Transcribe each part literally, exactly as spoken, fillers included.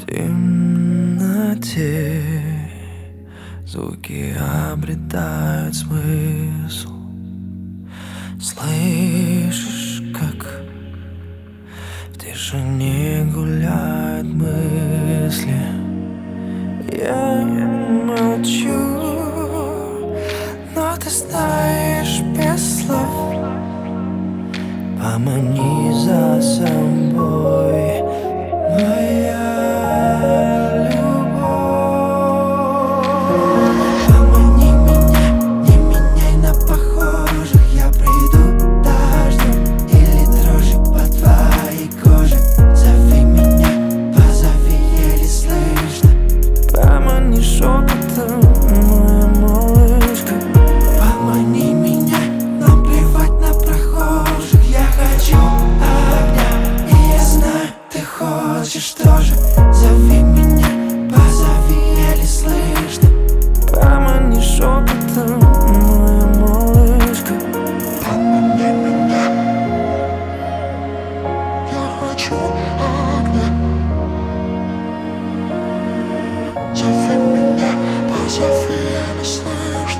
темноте звуки обретают смысл. Слышишь, как в тишине гуляют мысли? Я молчу, но ты знаешь без слов. Помани за собой, моя любовь. Помани меня, не меняй на похожих. Я приду дождем или дрожью по твоей коже. Зови меня, позови, еле слышно. Помани шепотом, моя малышка. Помани меня, нам плевать на прохожих. Я хочу огня, и я знаю, ты хочешь тоже. Зови меня, позови, еле слышно. Помани шепотом, моя малышка. Помани меня, я хочу огня. Зови меня, позови, еле слышно.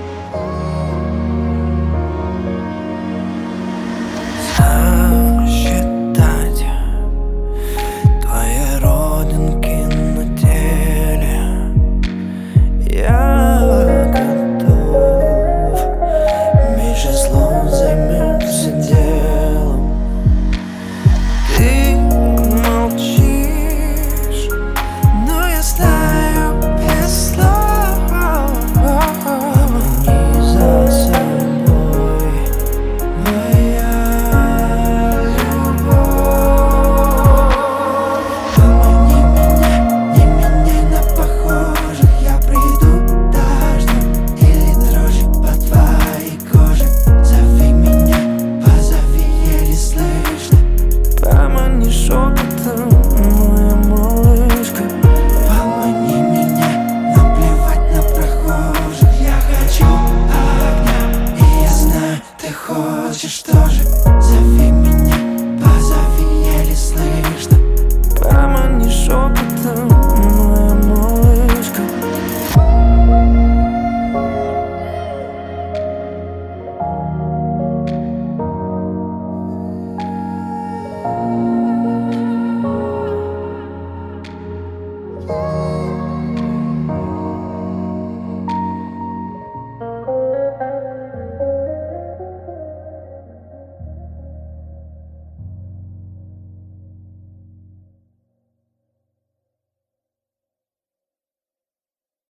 Считать твои родинки на теле. Я готов, меньше слов, займемся делом. Ты молчишь, но я знаю без слов. Помани за собой, моя любовь. Помани меня, не меняй на похожих. Я приду дождем или дрожью по твоей коже. Зови меня, позови, еле слышно. Помани шепотом, моя малышка. Помани меня, нам плевать на прохожих. Я хочу огня, и я знаю, ты хочешь что.